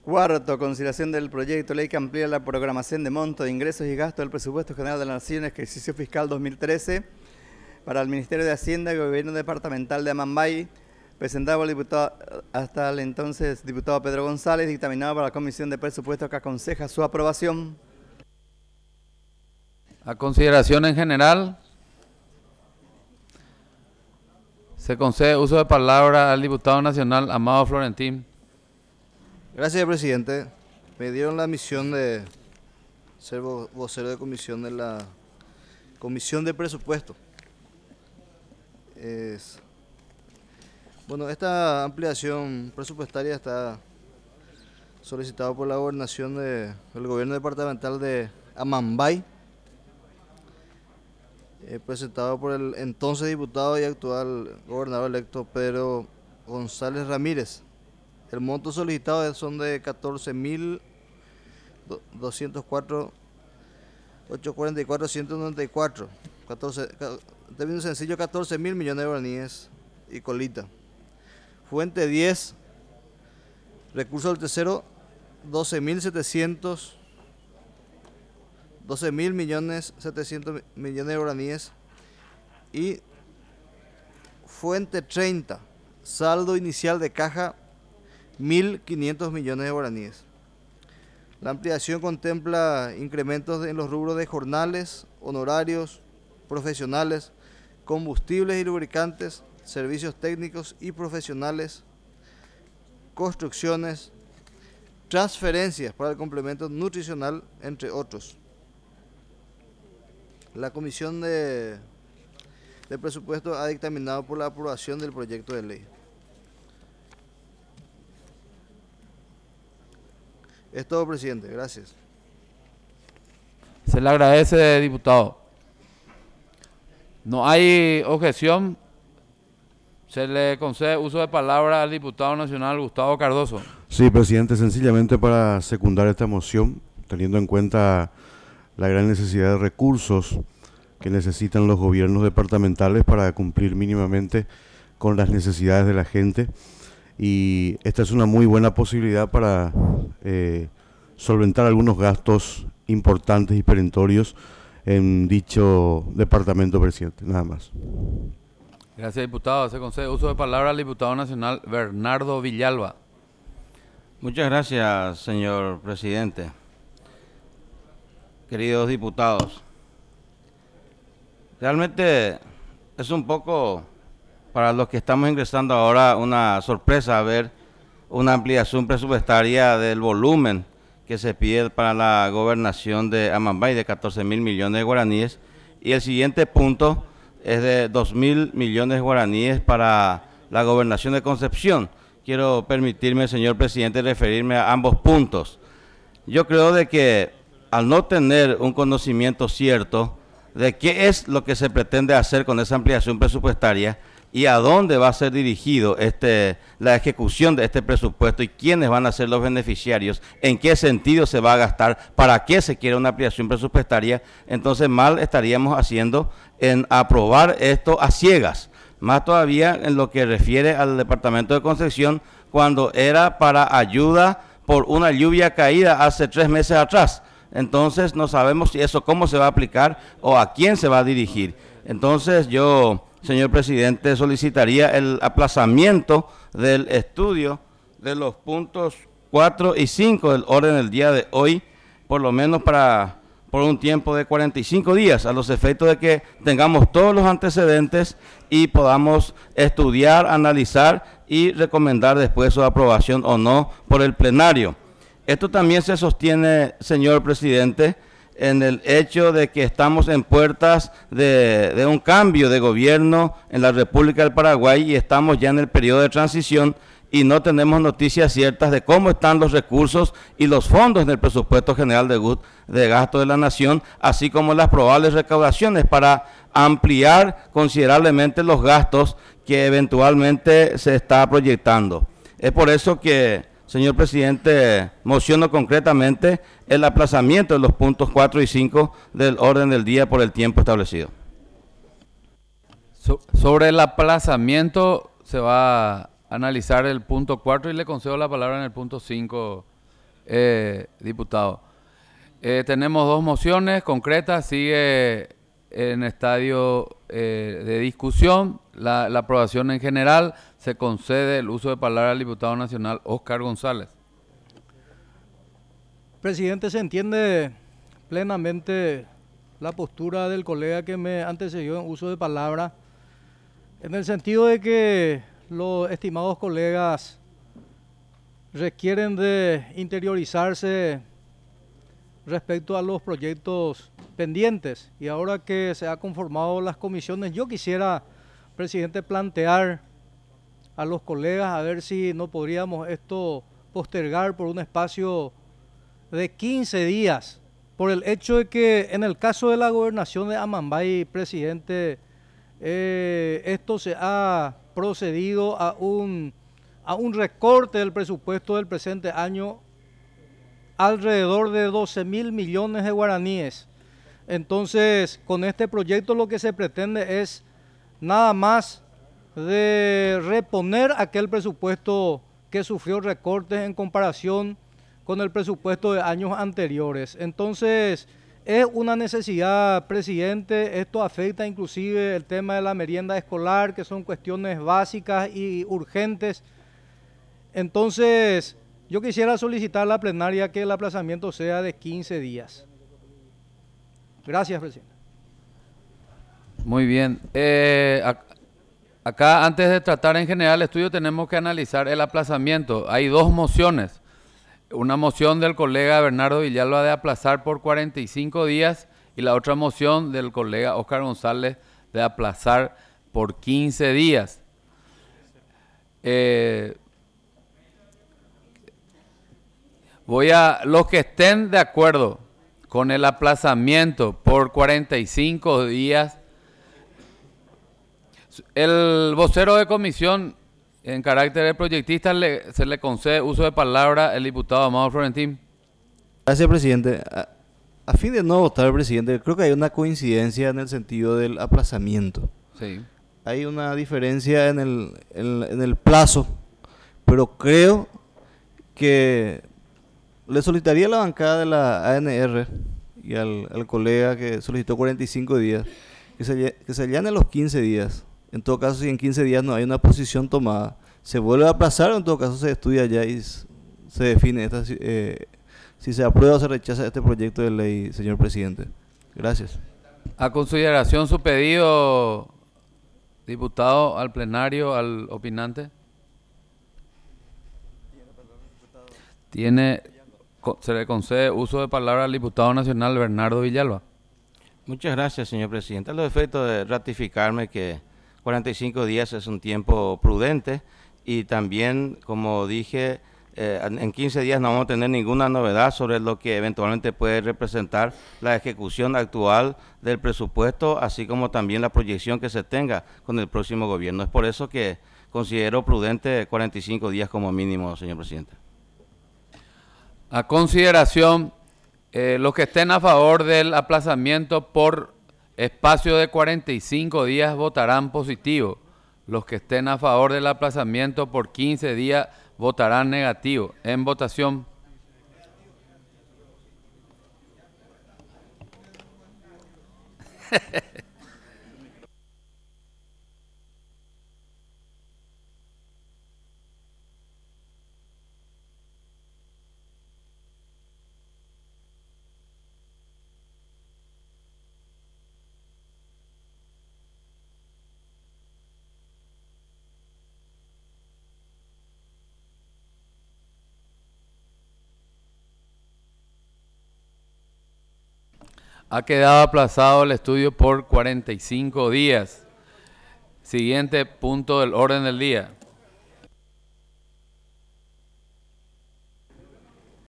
Cuarto, consideración del proyecto de ley que amplía la programación de monto de ingresos y gastos del Presupuesto General de la Nación, ejercicio fiscal 2013, para el Ministerio de Hacienda y Gobierno Departamental de Amambay, presentado por el diputado, hasta el entonces diputado Pedro González, dictaminado por la Comisión de Presupuestos, que aconseja su aprobación. A consideración en general, se concede uso de palabra al diputado nacional Amado Florentín. Gracias, presidente. Me dieron la misión de ser vocero de comisión de la Comisión de Presupuesto. Bueno, esta ampliación presupuestaria está solicitada por la gobernación del gobierno departamental de Amambay, presentado por el entonces diputado y actual gobernador electo Pedro González Ramírez. El monto solicitado son de 14.204.844.194. En términos sencillos, 14.000 millones de guaraníes y colita. Fuente 10, recurso del tercero, 12.700 millones de guaraníes. Y fuente 30, saldo inicial de caja, 1.500 millones de guaraníes. La ampliación contempla incrementos en los rubros de jornales, honorarios, profesionales, combustibles y lubricantes, servicios técnicos y profesionales, construcciones, transferencias para el complemento nutricional, entre otros. La Comisión de Presupuesto ha dictaminado por la aprobación del proyecto de ley. Es todo, presidente. Gracias. Se le agradece, diputado. No hay objeción. Se le concede uso de palabra al diputado nacional Gustavo Cardoso. Sí, presidente, sencillamente para secundar esta moción, teniendo en cuenta la gran necesidad de recursos que necesitan los gobiernos departamentales para cumplir mínimamente con las necesidades de la gente. Y esta es una muy buena posibilidad para solventar algunos gastos importantes y perentorios en dicho departamento, presidente. Nada más. Gracias, diputado. Se concede uso de palabra al diputado nacional Bernardo Villalba. Muchas gracias, señor presidente. Queridos diputados, realmente es un poco, para los que estamos ingresando ahora, una sorpresa ver una ampliación presupuestaria del volumen que se pide para la gobernación de Amambay de 14.000 millones de guaraníes, y el siguiente punto es de 2.000 millones de guaraníes para la gobernación de Concepción. Quiero permitirme, señor presidente, referirme a ambos puntos. Yo creo de que al no tener un conocimiento cierto de qué es lo que se pretende hacer con esa ampliación presupuestaria y a dónde va a ser dirigido la ejecución de este presupuesto y quiénes van a ser los beneficiarios, en qué sentido se va a gastar, para qué se quiere una ampliación presupuestaria, entonces mal estaríamos haciendo en aprobar esto a ciegas. Más todavía en lo que refiere al departamento de Concepción, cuando era para ayuda por una lluvia caída hace 3 meses atrás. Entonces no sabemos si eso cómo se va a aplicar o a quién se va a dirigir. Entonces yo, señor presidente, solicitaría el aplazamiento del estudio de los puntos 4 y 5 del orden del día de hoy, por lo menos por un tiempo de 45 días, a los efectos de que tengamos todos los antecedentes y podamos estudiar, analizar y recomendar después su aprobación o no por el plenario. Esto también se sostiene, señor presidente, en el hecho de que estamos en puertas de un cambio de gobierno en la República del Paraguay y estamos ya en el periodo de transición y no tenemos noticias ciertas de cómo están los recursos y los fondos en el presupuesto general de gasto de la nación, así como las probables recaudaciones para ampliar considerablemente los gastos que eventualmente se está proyectando. Es por eso que, señor presidente, mociono concretamente el aplazamiento de los puntos 4 y 5 del orden del día por el tiempo establecido. Sobre el aplazamiento se va a analizar el punto 4 y le concedo la palabra en el punto 5 diputado. Tenemos dos mociones concretas, sigue en estadio de discusión. La aprobación en general, se concede el uso de palabra al diputado nacional Óscar González. Presidente, se entiende plenamente la postura del colega que me antecedió en uso de palabra, en el sentido de que los estimados colegas requieren de interiorizarse respecto a los proyectos pendientes, y ahora que se han conformado las comisiones, yo quisiera, presidente, plantear a los colegas a ver si no podríamos esto postergar por un espacio de 15 días, por el hecho de que en el caso de la gobernación de Amambay, presidente, esto se ha procedido a un recorte del presupuesto del presente año alrededor de 12.000 millones de guaraníes. Entonces, con este proyecto lo que se pretende es nada más de reponer aquel presupuesto que sufrió recortes en comparación con el presupuesto de años anteriores. Entonces, es una necesidad, presidente, esto afecta inclusive el tema de la merienda escolar, que son cuestiones básicas y urgentes. Entonces, yo quisiera solicitar a la plenaria que el aplazamiento sea de 15 días. Gracias, presidente. Muy bien. Acá, antes de tratar en general el estudio, tenemos que analizar el aplazamiento. Hay dos mociones. Una moción del colega Bernardo Villalba de aplazar por 45 días y la otra moción del colega Óscar González de aplazar por 15 días. Los que estén de acuerdo con el aplazamiento por 45 días, el vocero de comisión en carácter de proyectista se le concede uso de palabra el diputado Amado Florentín. Gracias, presidente. A fin de no votar, presidente, creo que hay una coincidencia en el sentido del aplazamiento. Sí. Hay una diferencia en el plazo, pero creo que le solicitaría a la bancada de la ANR y al colega que solicitó 45 días que se allane los 15 días. En todo caso, si en 15 días no hay una posición tomada, se vuelve a aplazar, o en todo caso se estudia ya y se define si se aprueba o se rechaza este proyecto de ley, señor presidente. Gracias. A consideración su pedido, diputado, al plenario, al opinante. Se le concede uso de palabra al diputado nacional Bernardo Villalba. Muchas gracias, señor presidente. A los efectos de ratificarme que 45 días es un tiempo prudente y también, como dije, en 15 días no vamos a tener ninguna novedad sobre lo que eventualmente puede representar la ejecución actual del presupuesto, así como también la proyección que se tenga con el próximo gobierno. Es por eso que considero prudente 45 días como mínimo, señor presidente. A consideración, los que estén a favor del aplazamiento por espacio de 45 días votarán positivo. Los que estén a favor del aplazamiento por 15 días votarán negativo. En votación. Ha quedado aplazado el estudio por 45 días. Siguiente punto del orden del día.